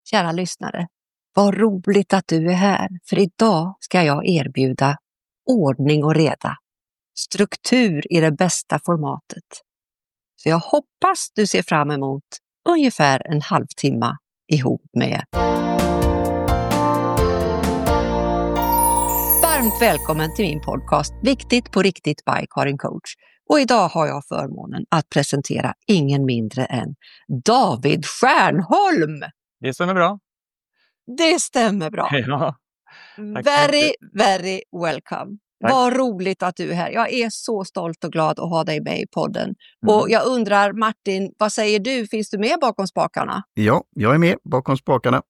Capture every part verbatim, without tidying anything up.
Kära lyssnare, vad roligt att du är här, för idag ska jag erbjuda ordning och reda. Struktur i det bästa formatet. Så jag hoppas du ser fram emot ungefär en halvtimme ihop med. Varmt välkommen till min podcast Viktigt på riktigt by Karin Coach. Och idag har jag förmånen att presentera ingen mindre än David Stjernholm. Det stämmer bra. Det stämmer bra. Ja. Very, very welcome. Tack. Vad roligt att du är här. Jag är så stolt och glad att ha dig med i podden. Mm. Och jag undrar, Martin, vad säger du? Finns du med bakom spakarna? Ja, jag är med bakom spakarna.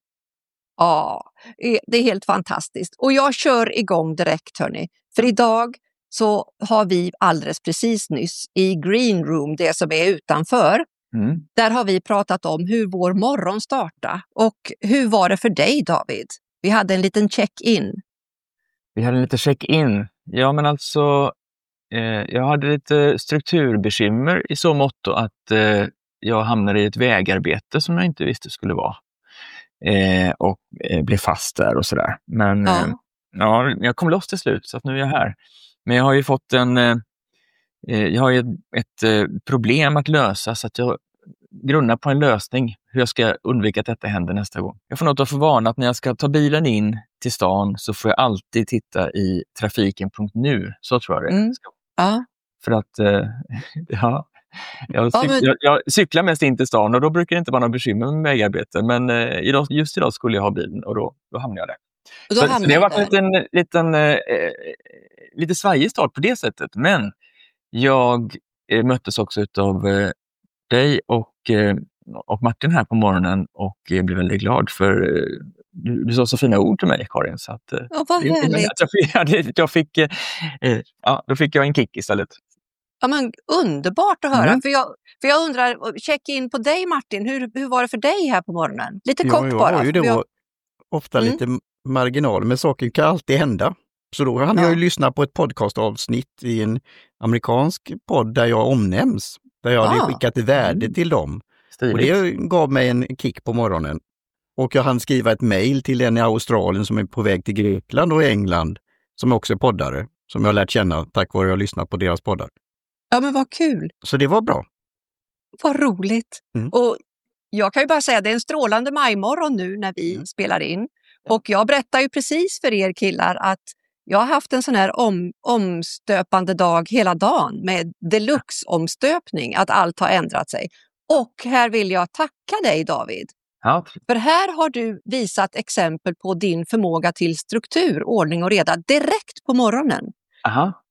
Ja, det är helt fantastiskt. Och jag kör igång direkt, hörni. För idag så har vi alldeles precis nyss i Green Room, det som är utanför. Mm. Där har vi pratat om hur vår morgon startar. Och hur var det för dig, David? Vi hade en liten check-in. Vi hade lite check-in. Ja, men alltså eh, jag hade lite strukturbekymmer i så motto att eh, jag hamnade i ett vägarbete som jag inte visste skulle vara. Eh, och eh, blev fast där och sådär. Men Ja. eh, ja, jag kom loss till slut så att nu är jag här. Men jag har ju fått en eh, jag har ju ett, ett eh, problem att lösa, så att jag grunnar på en lösning hur jag ska undvika att detta händer nästa gång. Jag får något att få varna att när jag ska ta bilen in till stan så får jag alltid titta i trafiken punkt nu. Så tror jag det Mm. ska. Ja. För att eh, ja, jag, Ja, cyk- men- jag, jag cyklar mest in till stan och då brukar det inte vara några bekymmer med vägarbete. Men eh, idag, just idag skulle jag ha bilen och då, då hamnar jag där. Och då Så, så hamnar det har du varit där. en liten, liten, eh, eh, lite svajig start på det sättet. Men jag eh, möttes också av eh, dig och, eh, och Martin här på morgonen och eh, blev väldigt glad för eh, du, du sa så fina ord till mig, Karin. Så att, eh, Ja, vad det- det- härligt. att jag, fick- jag, fick- jag fick, eh, eh, ja, då fick jag en kick istället. Ja, men underbart att höra. Mm. För, jag, för jag undrar, check in på dig, Martin. Hur, hur var det för dig här på morgonen? Lite Ja, kort jag bara. har ju för då jag- ofta Mm. lite marginal, men saker kan alltid hända. Så då hann Ja. jag ju lyssna på ett podcastavsnitt i en amerikansk podd där jag omnämns. Där jag Ah. hade skickat ett värde Mm. till dem. Och Stiligt. det gav mig en kick på morgonen. Och jag hann skriva ett mejl till en i Australien som är på väg till Grekland och England, som också är poddare, som jag har lärt känna tack vare att jag har lyssnat på deras poddar. Ja, men vad kul. Så det var bra. Vad roligt. Mm. Och jag kan ju bara säga att det är en strålande majmorgon nu när vi Mm. spelar in. Och jag berättar ju precis för er killar att jag har haft en sån här om, omstöpande dag hela dagen med deluxe-omstöpning, att allt har ändrat sig. Och här vill jag tacka dig, David. Ja, För här har du visat exempel på din förmåga till struktur, ordning och reda direkt på morgonen. aha.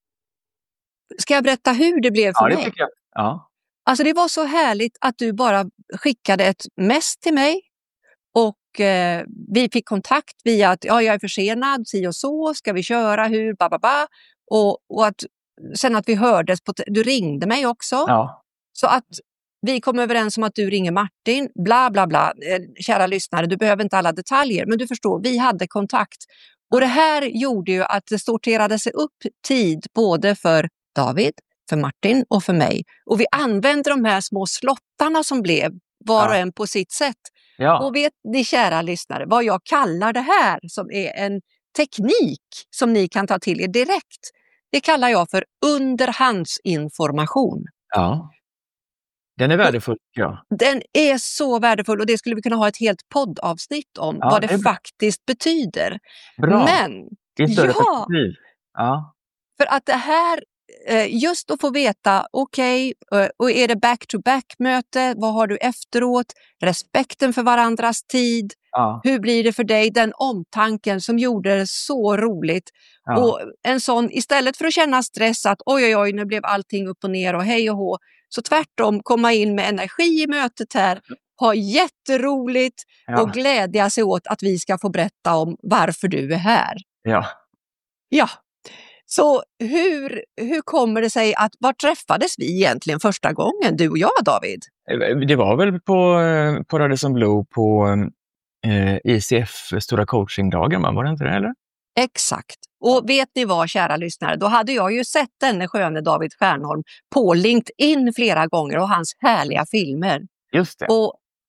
Ska jag berätta hur det blev för Ja, det mig? tycker jag. Ja. Alltså det var så härligt att du bara skickade ett mess till mig och eh, vi fick kontakt via att ja, jag är försenad, si och så, ska vi köra, hur, bababa. Och, och att sen att vi hördes, på t- du ringde mig också. Ja. Så att vi kom överens om att du ringer Martin, bla bla bla. Eh, Kära lyssnare, du behöver inte alla detaljer, men du förstår, vi hade kontakt. Och det här gjorde ju att det sorterade sig upp tid både för David, för Martin och för mig. Och vi använde de här små slottarna som blev, var och Ja. en på sitt sätt. Ja. Och vet ni, kära lyssnare, vad jag kallar det här som är en teknik som ni kan ta till er direkt. Det kallar jag för underhandsinformation. Ja. Den är värdefull, ja. Den är så värdefull och det skulle vi kunna ha ett helt poddavsnitt om, Ja, vad det det är bra. faktiskt betyder. Bra. Men Det är ett större ja. perspektiv. Ja. för att det här, eh, just att få veta, okej, okay, och är det back-to-back-möte, vad har du efteråt, respekten för varandras tid, Ja. hur blir det för dig, den omtanken som gjorde det så roligt. Ja. Och en sån, istället för att känna stress att oj oj oj, nu blev allting upp och ner och hej och hå, så tvärtom komma in med energi i mötet här, ha jätteroligt Ja. och glädja sig åt att vi ska få berätta om varför du är här. Ja. Ja, så hur, hur kommer det sig att, var träffades vi egentligen första gången, du och jag, David? Det var väl på, eh, på Radisson Blu på eh, I C F, Stora coachingdagen, va? Var det inte det, eller? Exakt. Och vet ni vad, kära lyssnare, då hade jag ju sett denne sköne David Stjernholm på LinkedIn flera gånger och hans härliga filmer. Just det. Och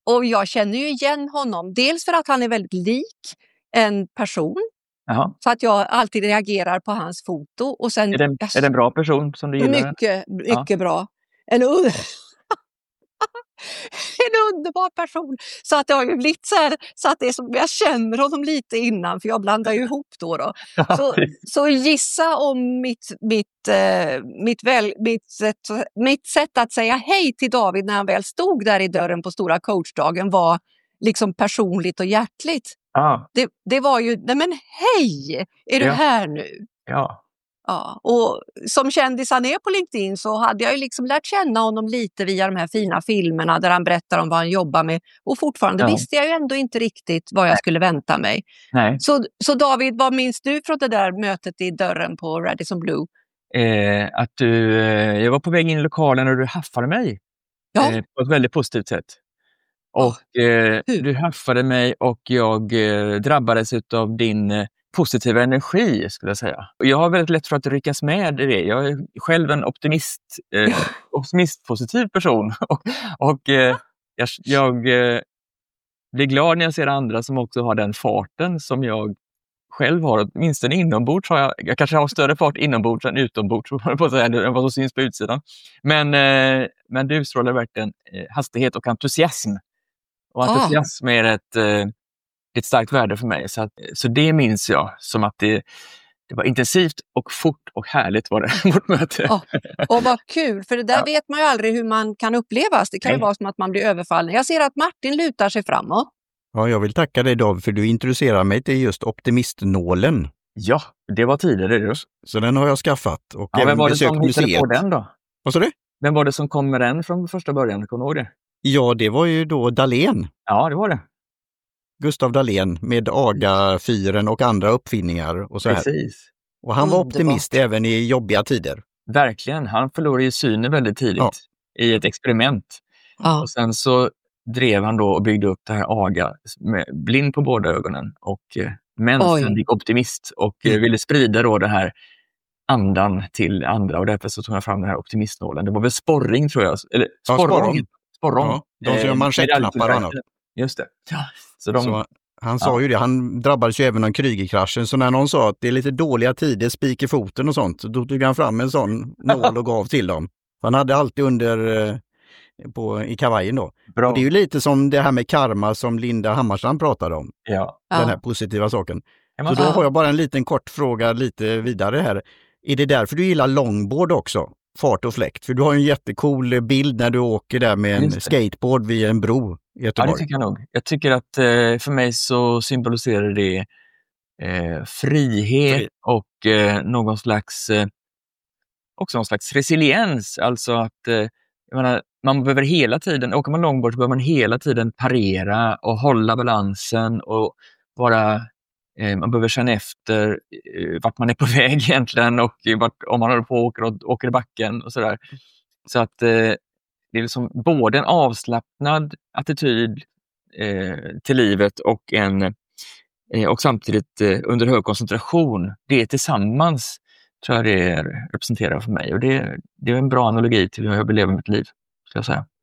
och jag känner ju igen honom. Dels för att han är väldigt lik en person. Jaha. Så att jag alltid reagerar på hans foto. Och sen, Är det, en, är det en bra person som du gillar? Mycket, mycket ja. bra. En, un... en underbar person. Så att det har ju blivit så här, så att det är som jag känner honom lite innan, för jag blandar ju ihop då. då. Så, så gissa om mitt, mitt, eh, mitt, väl, mitt, sätt, mitt sätt att säga hej till David när han väl stod där i dörren på stora coachdagen var liksom personligt och hjärtligt. Ah. Det, det var ju, nej men hej, är du ja. här nu? Ja. Ja, och som kändis han är på LinkedIn så hade jag ju liksom lärt känna honom lite via de här fina filmerna där han berättar om vad han jobbar med. Och fortfarande ja. visste jag ju ändå inte riktigt vad jag Nej. skulle vänta mig. Nej. Så, så David, vad minns du från det där mötet i dörren på Radisson Blu? Eh, att du, eh, jag var på väg in i lokalen och du haffade mig ja. eh, på ett väldigt positivt sätt. Och eh, du haffade mig och jag eh, drabbades av din eh, positiva energi, skulle jag säga. Och jag har väldigt lätt för att ryckas med i det. Jag är själv en optimist, eh, optimistpositiv person. och och eh, jag, jag eh, blir glad när jag ser andra som också har den farten som jag själv har. Åtminstone inombords har jag. Jag kanske har större fart inombords än utombords, på att säga, än vad som syns på utsidan. Men, eh, men du strålar verkligen eh, hastighet och entusiasm. Och entusiasm ah. är ett... Eh, ett starkt värde för mig. Så, att, så det minns jag som att det, det var intensivt och fort och härligt var det, vårt möte. Oh, och vad kul, för det där ja. vet man ju aldrig hur man kan upplevas. Det kan Nej. ju vara som att man blir överfallen. Jag ser att Martin lutar sig framåt. Ja, jag vill tacka dig David för du introducerar mig till just optimistnålen. Ja, det var tidigare just. Så den har jag skaffat och ja, även var det besökt som museet. På den då? Vad sa du? Vem var det som kom med den från första början? Kommer du ihåg det? Ja, det var ju då Dahlén. Ja, det var det. Gustav Dahlén med Aga-fyren och andra uppfinningar och så här. Precis. Och han var optimist Underbart. även i jobbiga tider. Verkligen. Han förlorade ju synen väldigt tidigt ja. i ett experiment. Ja. Och sen så drev han då och byggde upp det här Aga med blind på båda ögonen och eh, mänsklig optimist och eh, ville sprida då det här andan till andra och därför så tog jag fram den här optimistnålen. Det var väl sporring tror jag. Eller sporrong. Ja, sporrong. sporrong. Ja, de som gör manschettknappar och annat. Just det. Ja. Så de, så han sa ja. ju det, han drabbades ju även av Krügerkraschen. Så när någon sa att det är lite dåliga tider, spik i foten och sånt, då tog han fram en sån nål och gav till dem. Han hade alltid under eh, på, i kavajen då. Bra. Och det är ju lite som det här med karma som Linda Hammarstrand pratade om. Ja. Den här ja. positiva saken. Ja, så då har jag bara en liten kort fråga lite vidare här. Är det därför du gillar longboard också? Fart och fläkt? För du har ju en jättecool bild när du åker där med en skateboard vid en bro i Göteborg. Ja, det tycker jag nog. Jag tycker att eh, för mig så symboliserar det eh, frihet Fri. och eh, någon slags eh, också någon slags resiliens. Alltså att eh, jag menar, man behöver hela tiden, åker man longboard så behöver man hela tiden parera och hålla balansen och vara eh, man behöver känna efter eh, vart man är på väg egentligen och vart, om man håller på och åker, och, åker i backen och sådär. Så att eh, det är liksom både en avslappnad attityd eh, till livet och en eh, och samtidigt eh, under hög koncentration. Det tillsammans tror jag det är, representerar för mig och det, det är en bra analogi till hur jag vill leva mitt liv, ska jag säga.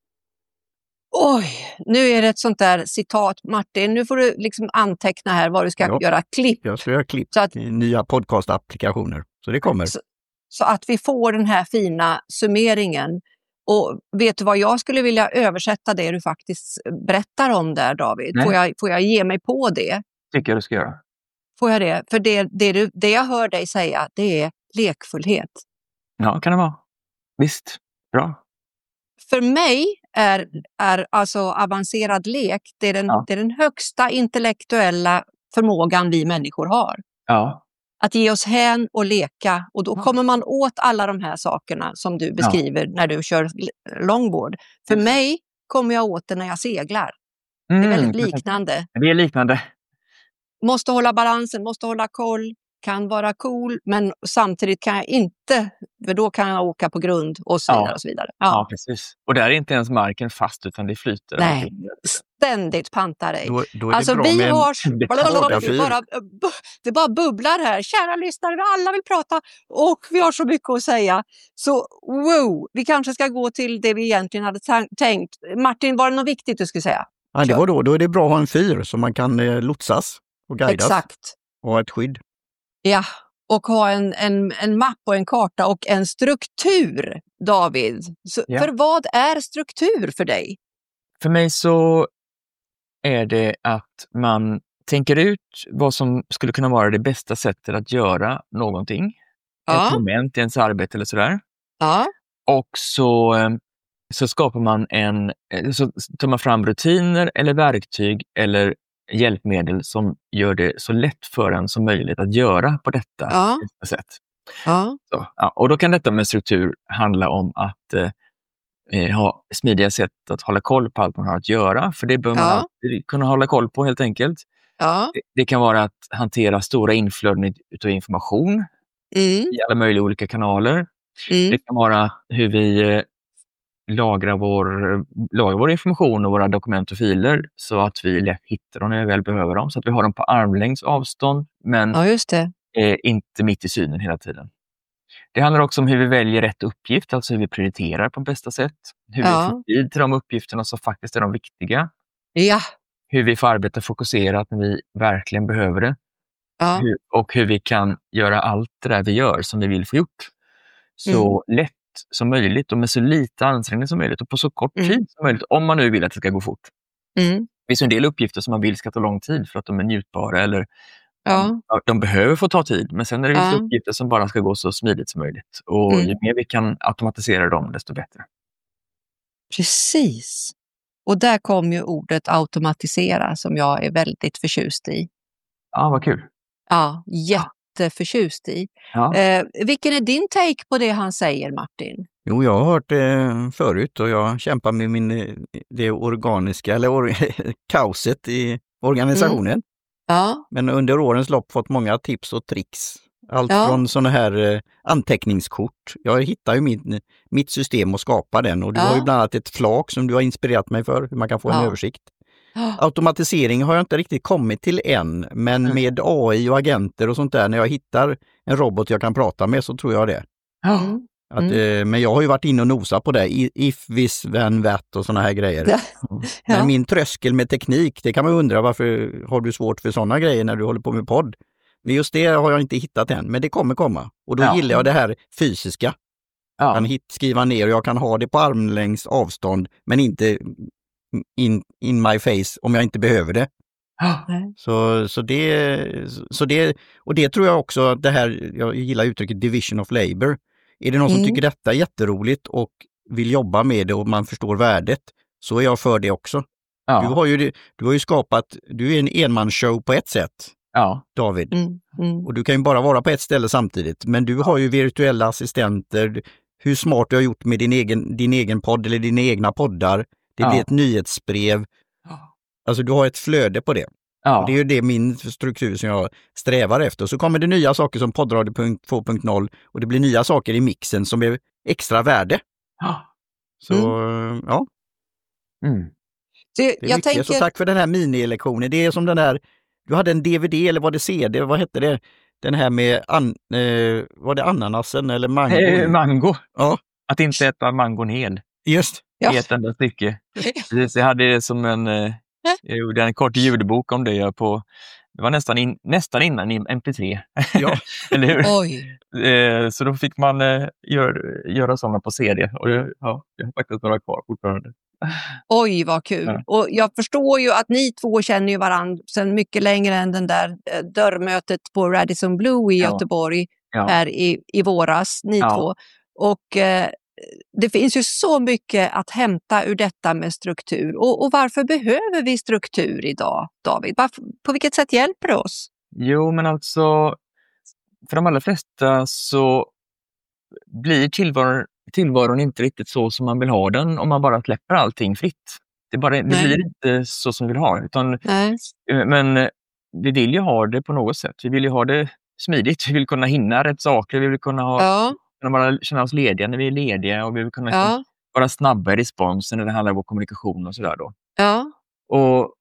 Oj, nu är det ett sånt där citat. Martin, nu får du liksom anteckna här vad du ska ja, göra klipp. Jag ska göra klipp så att, i nya podcast-applikationer, så det kommer. Så, så att vi får den här fina summeringen. Och vet du vad, jag skulle vilja översätta det du faktiskt berättar om där, David. Får jag, får jag ge mig på det? Tycker jag du ska göra. Får jag det? För det, det, du, det jag hör dig säga, det är lekfullhet. Ja, kan det vara. Visst, bra. För mig är, är alltså avancerad lek, det är, den, ja. det är den högsta intellektuella förmågan vi människor har. Ja. Att ge oss hän och leka. Och då ja. kommer man åt alla de här sakerna som du beskriver ja. när du kör longboard. För mm. mig kommer jag åt det när jag seglar. Mm. Det är väldigt liknande. Det är liknande. Måste hålla balansen, måste hålla koll. Kan vara cool, men samtidigt kan jag inte, för då kan jag åka på grund och så vidare. Ja. Och så vidare. Ja. ja, precis. Och där är inte ens marken fast utan det flyter. Nej, ständigt pantar dig. Då, då är alltså det vi en... har, det, bara, det bara bubblar här. Kära lyssnare, alla vill prata och vi har så mycket att säga. Så wow, vi kanske ska gå till det vi egentligen hade tänkt. Martin, var det något viktigt du skulle säga? Ja, det var då, då är det bra att ha en fyr så man kan eh, lotsas och guidas. Exakt. Och ha ett skydd. Ja, och ha en, en, en mapp och en karta och en struktur, David. Så, Ja. För vad är struktur för dig? För mig så är det att man tänker ut vad som skulle kunna vara det bästa sättet att göra någonting. Ja. Ett moment i ens arbete eller sådär. Ja. Och så, eh, så skapar man en, eh, så tar man fram rutiner eller verktyg eller hjälpmedel som gör det så lätt för en som möjligt att göra på detta Ja. bästa sätt. Ja. Så, ja, och då kan detta med struktur handla om att eh, ha smidiga sätt att hålla koll på allt man har att göra. För det bör man Ja. alltid kunna hålla koll på helt enkelt. Ja. Det, det kan vara att hantera stora inflöden av information Mm. i alla möjliga olika kanaler. Mm. Det kan vara hur vi eh, lagrar, vår, lagrar vår information och våra dokument och filer så att vi lätt hittar dem när vi väl behöver dem. Så att vi har dem på armlängds avstånd men Ja, just det. eh, inte mitt i synen hela tiden. Det handlar också om hur vi väljer rätt uppgift, alltså hur vi prioriterar på bästa sätt. Hur Ja. vi får tid till de uppgifterna som faktiskt är de viktiga. Ja. Hur vi får arbeta fokuserat när vi verkligen behöver det. Ja. Hur, och hur vi kan göra allt det där vi gör som vi vill få gjort. Så lätt som möjligt och med så lite ansträngning som möjligt och på så kort Mm. tid som möjligt om man nu vill att det ska gå fort. Mm. Det finns en del uppgifter som man vill ska ta lång tid för att de är njutbara eller Ja. ja, de behöver få ta tid. Men sen är det vissa Ja. uppgifter som bara ska gå så smidigt som möjligt. Och Mm. ju mer vi kan automatisera dem, desto bättre. Precis. Och där kom ju ordet automatisera som jag är väldigt förtjust i. Ja, vad kul. Ja, jätteförtjust i. Ja. Eh, vilken är din take på det han säger, Martin? Jo, jag har hört det förut och jag kämpar med min, eh, det organiska eller or, kaoset i organisationen. Ja. Men under årens lopp fått många tips och tricks. Allt Ja. från sådana här eh, anteckningskort. Jag hittar ju min, mitt system och skapar den. Och du Ja. har ju bland annat ett flak som du har inspirerat mig för, hur man kan få en Ja. översikt. Automatisering har jag inte riktigt kommit till än, men Mm. med A I och agenter och sånt där, när jag hittar en robot jag kan prata med så tror jag det. Ja. Mm. Att, Mm. eh, men jag har ju varit inne och nosat på det, I- if, this, when, that och såna här grejer. Ja. Men Ja. min tröskel med teknik, det kan man undra varför har du svårt för sådana grejer när du håller på med podd? Men just det har jag inte hittat än, men det kommer komma. Och då Ja. gillar jag det här fysiska. Jag Ja. kan hit, skriva ner och jag kan ha det på armlängds avstånd, men inte in, in my face om jag inte behöver det. Ja. Så, så, det, så det, och det tror jag också att det här, jag gillar uttrycket division of labor. Är det någon som Mm. tycker detta är jätteroligt och vill jobba med det och man förstår värdet, så är jag för det också. Ja. Du har ju, det- du har ju skapat, du är en enmansshow på ett sätt, Ja. David. Mm. Mm. Och du kan ju bara vara på ett ställe samtidigt, men du har ju virtuella assistenter. Hur smart du har gjort med din egen, din egen podd eller dina egna poddar. Det Ja. blir ett nyhetsbrev. Alltså du har ett flöde på det. Ja. Och det är ju det min struktur som jag strävar efter. Så kommer det nya saker som poddradio två punkt noll och det blir nya saker i mixen som är extra värde. Ja. Så ja, Mm. Så det är jag mycket. tänker, Så tack för den här mini-lektionen. Det är som den där, du hade en D V D eller var det C D, vad hette det? Den här med, an, eh, var det ananasen eller mango? Eh, mango. Ja, Att inte äta mangon hel. just. Ja. I ett enda stycke. Precis, jag hade det som en, eh, jag gjorde en kort ljudbok om det på, det var nästan, in, nästan innan i M P tre. Ja. Eller hur? oj, Eh, så då fick man eh, gör, göra sådana på C D. Och jag, ja, jag har faktiskt några kvar fortfarande. oj vad kul. Ja. Och jag förstår ju att ni två känner ju varandra sedan mycket längre än den där eh, dörrmötet på Radisson Blu i Ja. Göteborg Ja. här i, i våras, ni Ja. två. Och eh, det finns ju så mycket att hämta ur detta med struktur. Och, och varför behöver vi struktur idag, David? Varför, på vilket sätt hjälper det oss? Jo, men alltså för de allra flesta så blir tillvaron, tillvaron inte riktigt så som man vill ha den om man bara släpper allting fritt. Det, bara, det Nej. blir inte så som vi vill ha. Utan, Nej. eh, men vi vill ju ha det på något sätt. Vi vill ju ha det smidigt. Vi vill kunna hinna rätt saker. Vi vill kunna, ha, Ja, kunna bara känna oss lediga när vi är lediga. Och vi vill kunna ja, vara snabba i responsen när det handlar om vår kommunikation och sådär då. ja, Och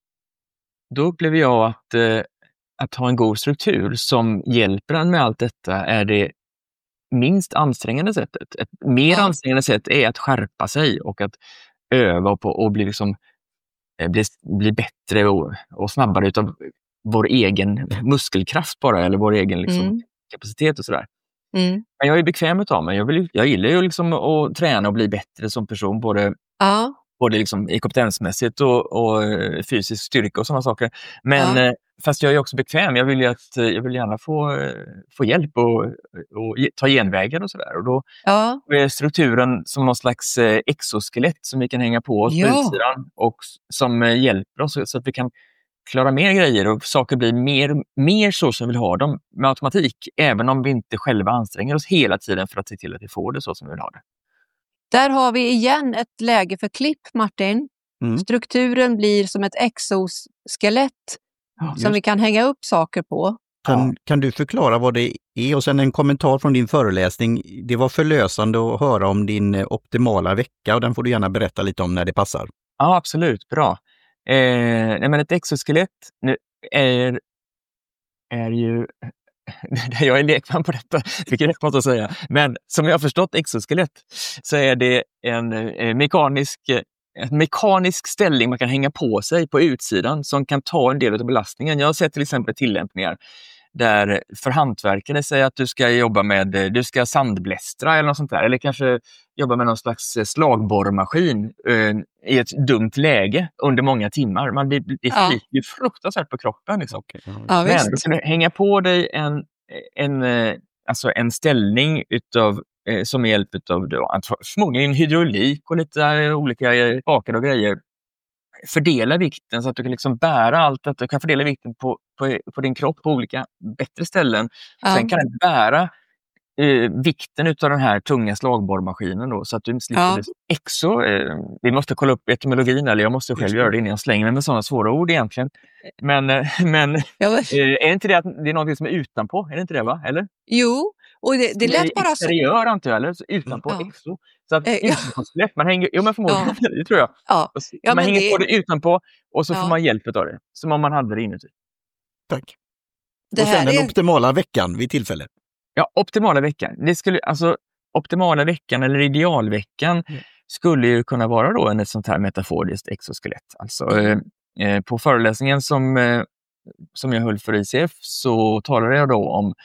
då upplever jag att, eh, att ha en god struktur som hjälper en med allt detta är det minst ansträngande sättet. Ett mer Ja. ansträngande sätt är att skärpa sig och att öva på och bli liksom eh, bli, bli bättre och, och snabbare utav vår egen muskelkraft bara, eller vår egen liksom, Mm. kapacitet och sådär. Mm. Men jag är bekväm utav mig. Jag, vill, jag gillar ju liksom att träna och bli bättre som person, både, Ja. både liksom i kompetensmässigt och, och eh, fysisk styrka och sådana saker. Men Ja. eh, fast jag är också bekväm. Jag vill ju att, eh, jag vill gärna få, eh, få hjälp och, och ge- ta genvägar och sådär. Och då Ja. är strukturen som någon slags eh, exoskelett som vi kan hänga på oss Ja. på utsidan och s- som eh, hjälper oss så att vi kan klara mer grejer och saker blir mer, mer så som vi vill ha dem med automatik, även om vi inte själva anstränger oss hela tiden för att se till att vi får det så som vi vill ha det. Där har vi igen ett läge för klipp, Martin. Mm. Strukturen blir som ett exoskelett Ja, som vi kan hänga upp saker på. Kan, kan du förklara vad det är? Och sen en kommentar från din föreläsning. Det var förlösande att höra om din eh, optimala vecka och den får du gärna berätta lite om när det passar. Ja, absolut. Bra. Eh, nej, men ett exoskelett nu är, är ju... jag är lekman på detta, vilket är rätt att säga. Men som jag har förstått exoskelett så är det en eh, mekanisk, eh, en mekanisk ställning man kan hänga på sig på utsidan som kan ta en del av belastningen. Jag har sett till exempel tillämpningar där för hantverkare säger att du ska jobba med, du ska sandblästra eller något sånt där. Eller kanske jobba med någon slags slagborrmaskin eh, i ett dumt läge under många timmar. Man blir, det Ja. sliter ju fruktansvärt på kroppen. Liksom. Ja, Men visst. du kan hänga på dig en, en, eh, alltså en ställning utav, eh, som är hjälp utav då, förmodligen hydraulik och lite eh, olika eh, bakar och grejer. Fördela vikten så att du kan liksom bära allt, att du kan fördela vikten på, på, på din kropp på olika bättre ställen. Ja. Sen kan du bära eh, vikten utav den här tunga slagborrmaskinen då, så att du slipper Ja. det. Exo, eh, vi måste kolla upp etymologin, eller jag måste själv göra det innan jag slänger mig med sådana svåra ord egentligen. Men, eh, men Ja, men- eh, är inte det att det är något som är utanpå? Är det inte det, va? Eller? Jo, och det, det lät bara så. Exteriör, antar jag, eller? Så utanpå Ja. exo. Så att Eh, ja. utanpå släpp, man hänger, jo men förmodligen, det tror jag. Ja. Och så- Ja, man men hänger det- på det utanpå och så Ja. får man hjälp av det. Som om man hade det inuti. Tack. Det och sen här den är... optimala veckan vid tillfälle. Ja, optimala veckan. Det skulle, alltså, optimala veckan eller idealveckan Mm. skulle ju kunna vara då en ett sånt här metaforiskt exoskelett. Alltså, eh, eh, på föreläsningen som, eh, som jag höll för I C F så talade jag då om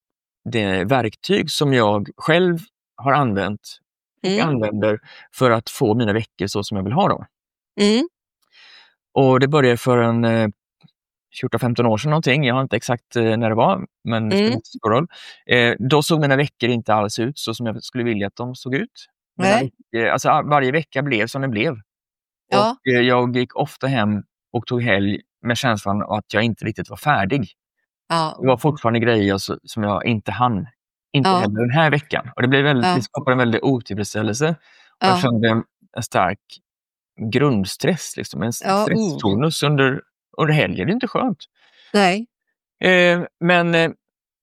det verktyg som jag själv har använt och Mm. använder för att få mina veckor så som jag vill ha dem. Mm. Och det började för en eh, fjorton femton år sedan någonting. Jag har inte exakt eh, när det var, men det spelar Mm. inte så stor roll. Eh, då såg mina veckor inte alls ut så som jag skulle vilja att de såg ut. Mina Nej. veckor, alltså, varje vecka blev som den blev. Ja. Och eh, jag gick ofta hem och tog helg med känslan av att jag inte riktigt var färdig. Ja. Det var fortfarande grejer så, som jag inte hann. Inte Ja. heller den här veckan. Och det, blev väldigt, Ja. det skapade en väldig otillfredsställelse. Och Ja. jag kände en, en stark grundstress, liksom, en Ja, stresstonus under, under helgen. Det är inte skönt. Nej. Eh, men eh,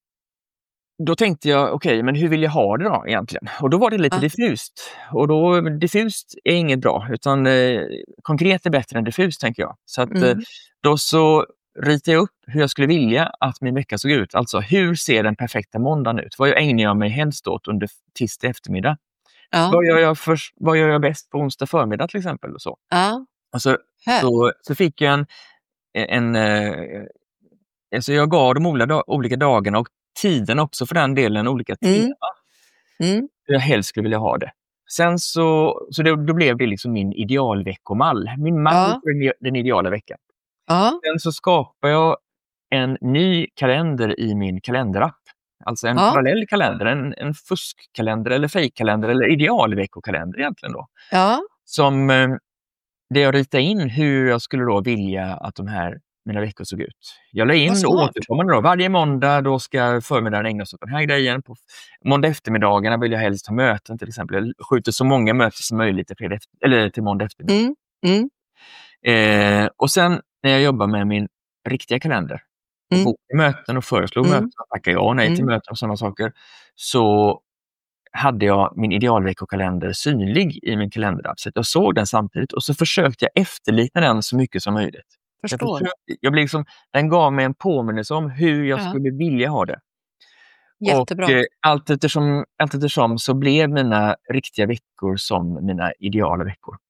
då tänkte jag, okej, okay, men hur vill jag ha det då egentligen? Och då var det lite Ja. diffust. Och då, diffust är inget bra, utan eh, konkret är bättre än diffust, tänker jag. Så att, Mm. eh, då så ritade jag upp hur jag skulle vilja att min vecka såg ut. Alltså, hur ser den perfekta måndagen ut? Vad ägnar jag mig helst åt under tisdag eftermiddag? Ja. Vad, gör jag först, vad gör jag bäst på onsdag förmiddag till exempel? Och så. Ja. Alltså, Här. så, så fick jag en... en eh, alltså jag gav de olika, olika dagarna och tiden också för den delen, olika Mm. timmar. Mm. Hur jag helst skulle vilja ha det. Sen så, så det, då blev det liksom min idealveckomall. Min mall Ja. för den ideala veckan. Ja. Sen så skapar jag en ny kalender i min kalenderapp. Alltså en Ja. parallell kalender, en, en fuskkalender eller fejkkalender eller idealveckokalender egentligen då. Ja. Som eh, där jag ritar in hur jag skulle då vilja att de här mina veckor såg ut. Jag la in Vad då, smart. återkommande då. Varje måndag då ska förmiddagen ägnas åt den här grejen. På måndag eftermiddagarna vill jag helst ha möten till exempel. Jag skjuter så många möten som möjligt till, fredag efter, eller till måndag eftermiddag. Mm. Mm. Eh, och sen när jag jobbar med min riktiga kalender och Mm. bokar möten och föreslår Mm. möten, tackar ja och nej till Mm. möten och sådana saker, så hade jag min idealveckokalender synlig i min kalenderapp. Så jag såg den samtidigt och så försökte jag efterlikna den så mycket som möjligt. Jag Förstår. försökte, jag blev liksom, den gav mig en påminnelse om hur jag Ja. skulle vilja ha det. Jättebra. Och eh, allt, eftersom, allt eftersom så blev mina riktiga veckor som mina ideala veckor.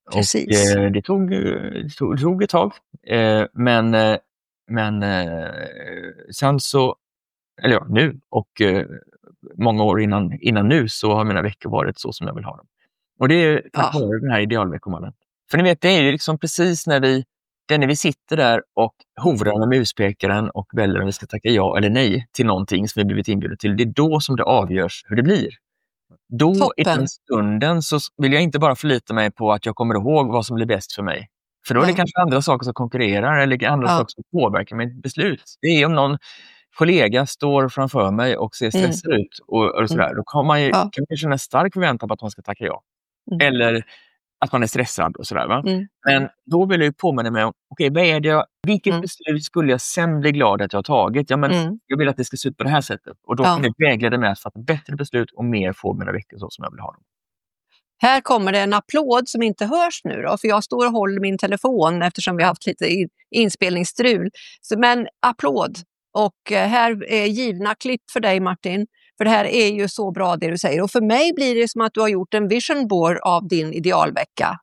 Precis. Och eh, det, tog, det, tog, det tog ett tag. Eh, men eh, men eh, sen så, eller ja, nu och eh, många år innan, innan nu så har mina veckor varit så som jag vill ha dem. Och det är tack Ja. vare den här idealveckomallen. För ni vet, det är ju liksom precis när vi, det när vi sitter där och hovrar med muspekaren och väljer om vi ska tacka ja eller nej till någonting som vi blivit inbjudna till. Det är då som det avgörs hur det blir. Då Toppen. i den stunden så vill jag inte bara förlita mig på att jag kommer ihåg vad som blir bäst för mig. För då är det Nej. kanske andra saker som konkurrerar eller andra Ja. saker som påverkar mitt beslut. Det är om någon kollega står framför mig och ser stressad Mm. ut och, och sådär. Då kan man ju Ja. kan man känna en stark förväntan på att man ska tacka ja. Mm. Eller att man är stressad och sådär. Va? Mm. Men då vill jag ju påminna mig om, okej, vad är det jag, vilket Mm. beslut skulle jag sen bli glad att jag har tagit? Ja, men Mm. jag vill att det ska se ut på det här sättet. Och då Ja. kan det vägleda mig att fatta bättre beslut och mer få mina veckor så som jag vill ha dem. Här kommer det en applåd som inte hörs nu då, för jag står och håller min telefon eftersom vi har haft lite in- inspelningsstrul. Så, men applåd. Och eh, här är givna klipp för dig, Martin. För det här är ju så bra det du säger. Och för mig blir det som att du har gjort en vision board av din idealvecka.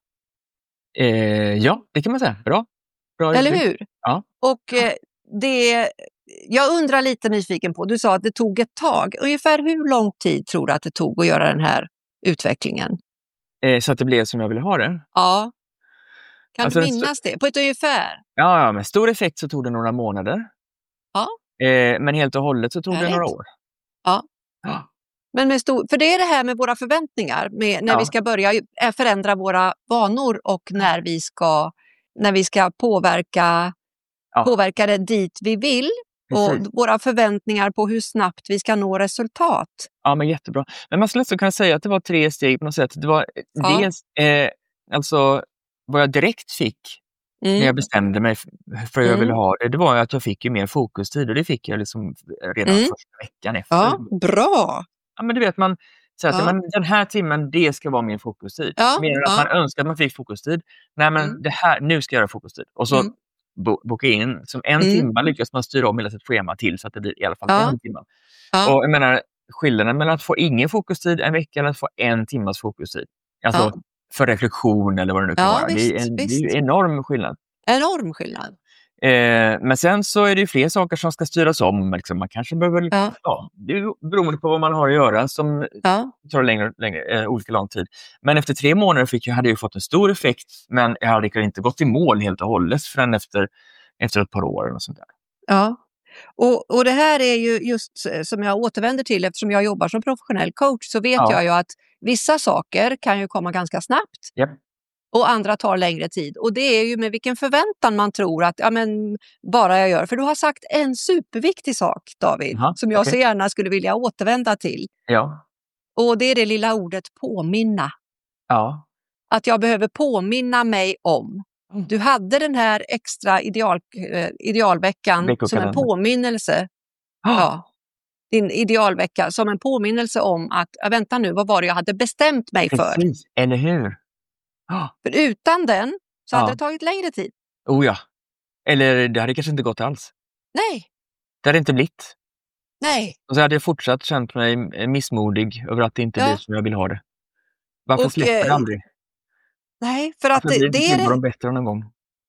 Eh, ja, det kan man säga. Bra. Bra Eller uttryck. hur? Ja. Och eh, det, jag undrar lite nyfiken på, du sa att det tog ett tag. Ungefär hur lång tid tror du att det tog att göra den här utvecklingen? Eh, så att det blev som jag ville ha det. Ja. Kan Alltså, du det- minnas det? På ett ungefär? Ja, ja, med stor effekt så tog det några månader. Ja. Eh, men helt och hållet så tog det Härligt. några år. Ja. Ja. Men med stor, för det är det här med våra förväntningar, med när Ja. vi ska börja eh, förändra våra vanor och när vi ska, när vi ska påverka, Ja. påverka det dit vi vill. Och Precis. våra förväntningar på hur snabbt vi ska nå resultat. Ja, men jättebra. Men man skulle också kunna säga att det var tre steg på något sätt. Det var Ja. dels eh, alltså vad jag direkt fick när jag Mm. bestämde mig för för hur jag Mm. ville ha det. Det var ju att jag fick ju mer fokustid och det fick jag liksom redan Mm. första veckan efter. Ja, bra. Ja, men du vet, man säger Ja. att men den här timmen, det ska vara min fokustid. Ja, Mer än att ja. man önskar att man fick fokustid. Nej, men Mm. det här, nu ska jag göra fokustid. Och så Mm. bo, boka in, som en Mm. timme lyckas man styra om hela sitt schema till så att det blir i alla fall Ja. en timme. Ja. Och jag menar, skillnaden mellan att få ingen fokustid en vecka eller att få en timmas fokustid. Alltså Ja. för reflektion eller vad det nu kan Ja, vara. det, är visst, en, det är visst. ju enorm skillnad. Enorm skillnad. Eh, men sen så är det ju fler saker som ska styras om. Liksom. Man kanske behöver, Ja. ja, det är ju beroende på vad man har att göra som Ja. tar längre, längre eh, olika lång tid. Men efter tre månader fick jag, hade jag fått en stor effekt, men jag hade inte gått i mål helt och hållet förrän efter, efter ett par år. Och sånt där. Ja. Och, och det här är ju just eh, som jag återvänder till, eftersom jag jobbar som professionell coach, så vet Ja. jag ju att vissa saker kan ju komma ganska snabbt. Japp. Och andra tar längre tid. Och det är ju med vilken förväntan man tror att ja, men, bara jag gör. För du har sagt en superviktig sak, David, Jaha, som jag okej. så gärna skulle vilja återvända till. Ja. Och det är det lilla ordet påminna. Ja. Att jag behöver påminna mig om. Mm. Du hade den här extra ideal, eh, idealveckan som en Veckokalender. påminnelse. Ja, din idealvecka som en påminnelse om att, ja, vänta nu, vad var det jag hade bestämt mig för? Precis, eller hur? Ah, För utan den så hade Ja. det tagit längre tid. oh ja. Eller det hade kanske inte gått alls. Nej, Det hade inte blivit. nej. Och så hade jag fortsatt känt mig missmodig över att det inte Ja. blir som jag vill ha det. Varför Och, släpper det eh, aldrig? Nej, för att Varför det, blir det är det det. de bättre någon gång?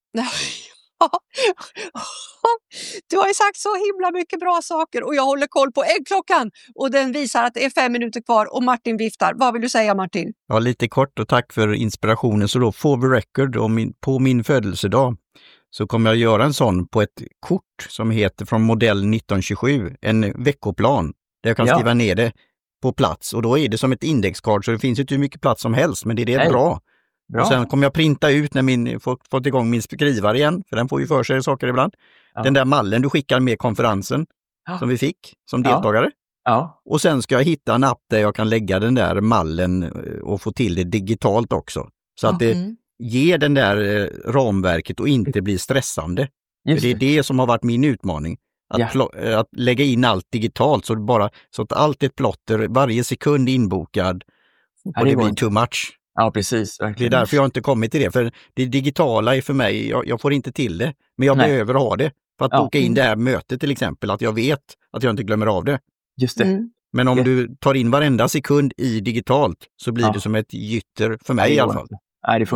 Du har ju sagt så himla mycket bra saker och jag håller koll på äggklockan och den visar att det är fem minuter kvar och Martin viftar. Vad vill du säga, Martin? Ja, lite kort och tack för inspirationen. Så då, for the record, om min, på min födelsedag så kommer jag göra en sån på ett kort som heter från modell nitton tjugosju, en veckoplan där jag kan Ja. skriva ner det på plats. Och då är det som ett indexkart så det finns inte hur mycket plats som helst, men det är det Nej. bra. Bra. Och sen kommer jag printa ut när min, fått, fått igång min skrivare igen, för den får ju för sig saker ibland. Ja. Den där mallen du skickar med konferensen Ja. som vi fick som Ja. deltagare. Ja. Och sen ska jag hitta en app där jag kan lägga den där mallen och få till det digitalt också. Så att det Mm. ger den där eh, ramverket och inte blir stressande. För Just det är det. det som har varit min utmaning. Att, Ja. plo- eh, att lägga in allt digitalt så, det bara, så att allt är ett plotter, varje sekund inbokad Ja, och det det går blir inte. too much. Ja, precis. Det är Verkligen. därför jag inte kommit till det. För det digitala är för mig, jag, jag får inte till det. Men jag Nej. behöver ha det. För att Ja. boka in det här mötet till exempel. Att jag vet att jag inte glömmer av det. Just det. Mm. Men om Ja. du tar in varenda sekund i digitalt så blir Ja. det som ett gytter för mig Nej, i det alla går fall. inte. Nej, det funkar Mm. inte.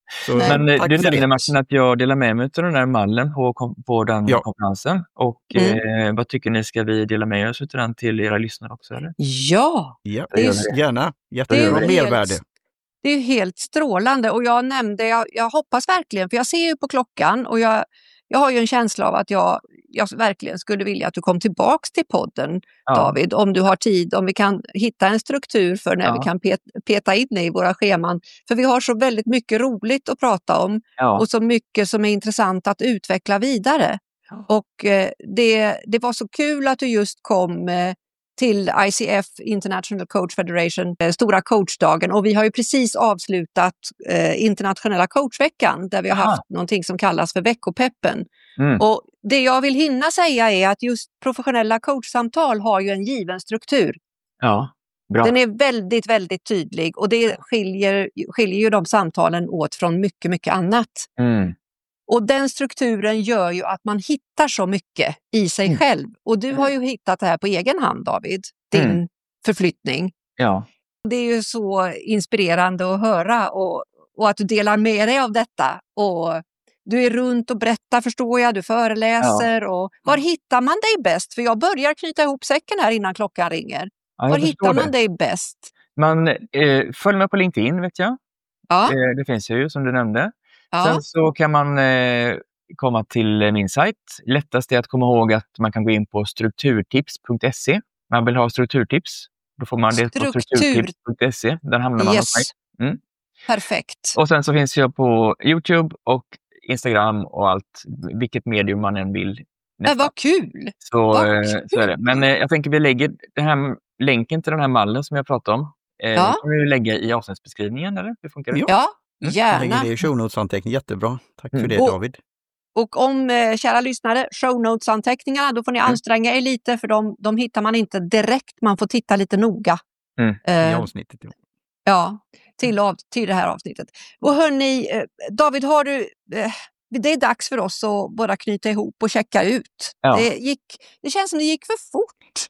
Så, Men tack du för nämnde det. Martin att jag delar med mig av den där mallen på, kom- på den Ja. konferensen. Och Mm. eh, vad tycker ni, ska vi dela med oss av den till era lyssnare också? Eller? Ja, Ja, det är, gör gärna. det är Jättebra ju mervärde. helt, det är ju helt strålande. Och jag nämnde, jag, jag hoppas verkligen, för jag ser ju på klockan och jag, jag har ju en känsla av att jag, jag verkligen skulle vilja att du kom tillbaks till podden, Ja. David, om du har tid, om vi kan hitta en struktur för när Ja. vi kan pet, peta in i våra scheman. För vi har så väldigt mycket roligt att prata om Ja. och så mycket som är intressant att utveckla vidare. Och eh, det, det var så kul att du just kom eh, till I C F, International Coach Federation, eh, stora coachdagen. Och vi har ju precis avslutat eh, internationella coachveckan där vi har Aha. haft någonting som kallas för veckopeppen. Mm. Och det jag vill hinna säga är att just professionella coachsamtal har ju en given struktur. Ja, bra. Den är väldigt, väldigt tydlig och det skiljer, skiljer ju de samtalen åt från mycket, mycket annat. Mm. Och den strukturen gör ju att man hittar så mycket i sig Mm. själv. Och du har ju hittat det här på egen hand, David, din Mm. förflyttning. Ja. Det är ju så inspirerande att höra och, och att du delar med dig av detta. Och du är runt och berättar, förstår jag, du föreläser. Och var hittar man dig bäst? För jag börjar knyta ihop säcken här innan klockan ringer. Ja, Var jag hittar förstår man det. dig bäst? Man eh, följ mig på LinkedIn, vet jag. Ja, Eh, det finns ju, som du nämnde. ja. Sen så kan man eh, komma till eh, min sajt. Lättast är att komma ihåg att man kan gå in på strukturtips punkt se. Man vill ha strukturtips. Då får man det på Struktur. strukturtips punkt se. Där hamnar man hos mig. Yes, Mm. perfekt. Och sen så finns jag på YouTube och Instagram och allt, vilket medium man än vill. Men vad kul! Så, vad eh, kul. så är det. Men eh, jag tänker vi lägger den här länken till den här mallen som jag pratade om. Eh, Ja. kan vi lägga i avsnittsbeskrivningen, eller? Hur funkar det? Ja. Ja, Mm. Jag lägger gärna. det i show notes-anteckning. Jättebra. Tack för Mm. det, Och- David. Och om, eh, kära lyssnare, show notes-anteckningarna, då får ni Mm. anstränga er lite för de, de hittar man inte direkt. Man får titta lite noga. Mm. I Eh, avsnittet. Ja. ja, till, av, till det här avsnittet. Och hörni, eh, David, har du... Eh, det är dags för oss att bara knyta ihop och checka ut. Ja. Det, gick, det känns som det gick för fort.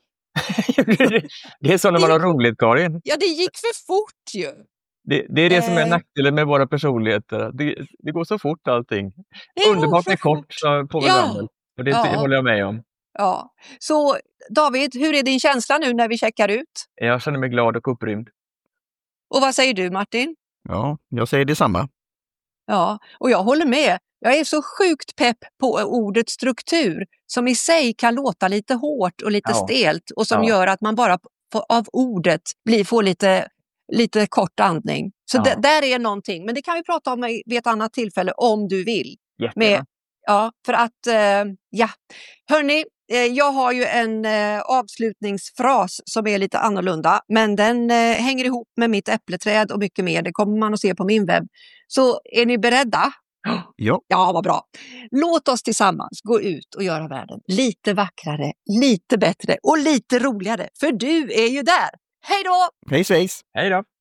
Det är så när man har roligt, Karin. Ja, det gick för fort ju. Det, det är det som är Eh. nackdelen med våra personligheter. Det, det går så fort allting. Det går Underbart för är kort, fort. sa Povel Ja. Ramel. Och det Ja. håller jag med om. Ja. Så David, hur är din känsla nu när vi checkar ut? Jag känner mig glad och upprymd. Och vad säger du, Martin? ja, jag säger detsamma. Ja, och jag håller med. Jag är så sjukt pepp på ordet struktur som i sig kan låta lite hårt och lite Ja. stelt och som Ja. gör att man bara på, av ordet blir, får lite, lite kort andning. Så Ja. d- där är någonting, men det kan vi prata om i- vid ett annat tillfälle om du vill. Jättebra. Med, ja, för att, eh, ja. Hörni, eh, jag har ju en eh, avslutningsfras som är lite annorlunda, men den eh, hänger ihop med mitt äppleträd och mycket mer. Det kommer man att se på min webb. Så är ni beredda? Ja. Ja, vad bra. Låt oss tillsammans gå ut och göra världen lite vackrare, lite bättre och lite roligare. För du är ju där. Hej då! Hej svejs! Hej då!